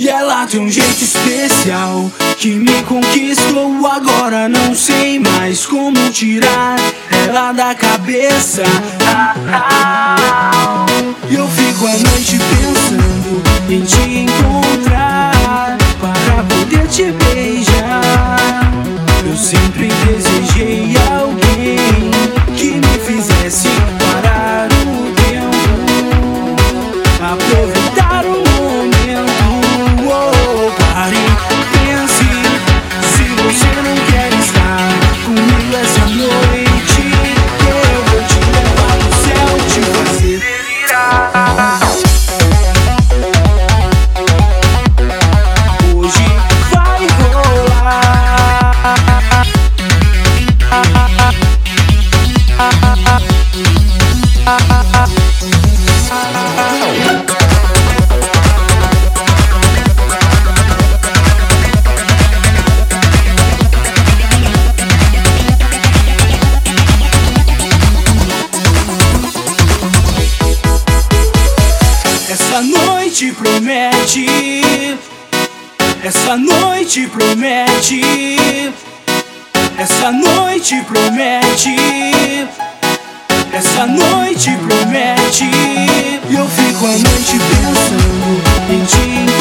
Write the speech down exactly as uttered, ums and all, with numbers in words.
E ela tem um jeito especial que me conquistou. Agora não sei mais como tirar ela da cabeça. ah, ah. E eu fico a noite pensando em te encontrar para poder te beijar. Eu sempre desejei alguém que me fizesse parar o tempo, aproveitar o momento. Oh, pare, pense, se você não quer estar comigo essa noite, eu vou te levar pro céu, te fazer delirar. Hoje vai rolar. Essa noite promete, essa noite promete, essa noite promete, essa noite promete. E eu fico a noite pensando em ti.